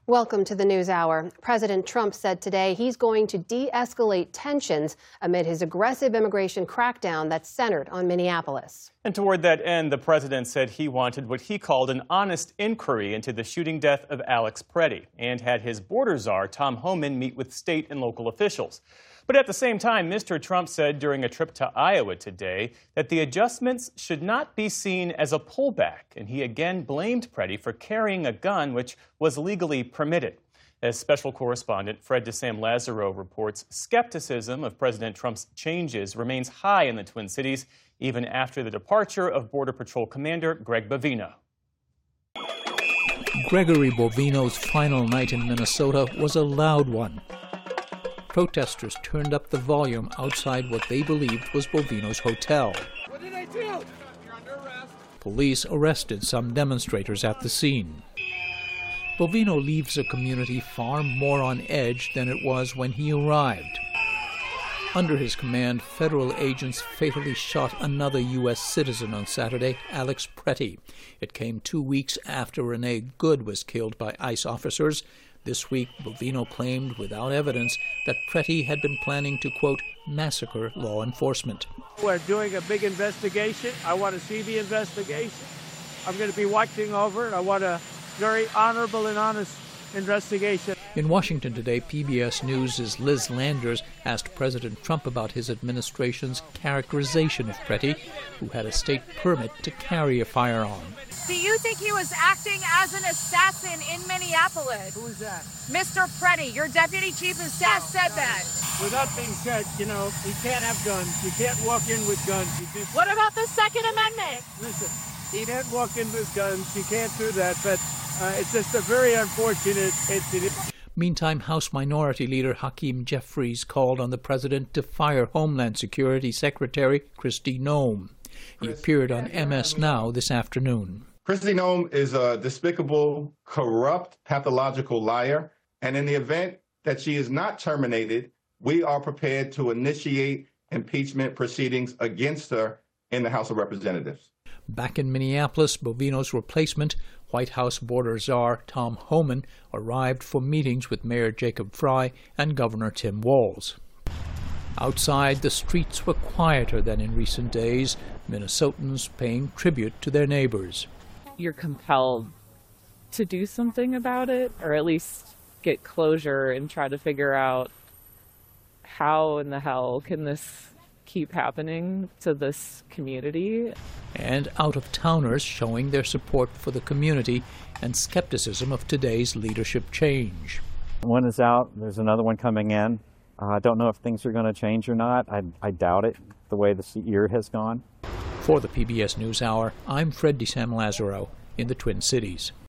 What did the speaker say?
Welcome to the NewsHour. President Trump said today he's going to de-escalate tensions amid his aggressive immigration crackdown that's centered on Minneapolis. And toward that end, the president said he wanted what he called an honest inquiry into the shooting death of Alex Pretty and had his border czar, Tom Homan, meet with state and local officials. But at the same time, Mr. Trump said during a trip to Iowa today that the adjustments should not be seen as a pullback, and he again blamed Pretty for carrying a gun which was legally permitted. As special correspondent Fred DeSam-Lazaro reports, skepticism of President Trump's changes remains high in the Twin Cities, even after the departure of Border Patrol Commander Greg Bovino. Gregory Bovino's final night in Minnesota was a loud one. Protesters turned up the volume outside what they believed was Bovino's hotel. What did I do? You're under arrest. Police arrested some demonstrators at the scene. Bovino leaves a community far more on edge than it was when he arrived. Under his command, federal agents fatally shot another U.S. citizen on Saturday, Alex Pretty. It came 2 weeks after Renee Good was killed by ICE officers. This week, Bovino claimed without evidence that Pretty had been planning to, quote, massacre law enforcement. We're doing a big investigation. I want to see the investigation. I'm going to be watching over it. I want a very honorable and honest investigation. In Washington today, PBS News' Liz Landers asked President Trump about his administration's characterization of Pretty, who had a state permit to carry a firearm. Do you think he was acting as an assassin in Minneapolis? Who is that? Mr. Pretty, your deputy chief of staff said that. With that being said, you can't have guns. You can't walk in with guns. What about the Second Amendment? Listen, he didn't walk in with guns. You can't do that, but it's just a very unfortunate incident. Meantime, House Minority Leader Hakeem Jeffries called on the president to fire Homeland Security Secretary Kristi Noem. He appeared on MS Now this afternoon. Kristi Noem is a despicable, corrupt, pathological liar, and in the event that she is not terminated, we are prepared to initiate impeachment proceedings against her in the House of Representatives. Back in Minneapolis, Bovino's replacement, White House border czar Tom Homan, arrived for meetings with Mayor Jacob Frey and Governor Tim Walz. Outside, the streets were quieter than in recent days, Minnesotans paying tribute to their neighbors. You're compelled to do something about it, or at least get closure and try to figure out how in the hell can this keep happening to this community. And out-of-towners showing their support for the community and skepticism of today's leadership change. One is out, there's another one coming in. I don't know if things are going to change or not. I doubt it, the way this year has gone. For the PBS NewsHour, I'm Fred DeSam-Lazaro in the Twin Cities.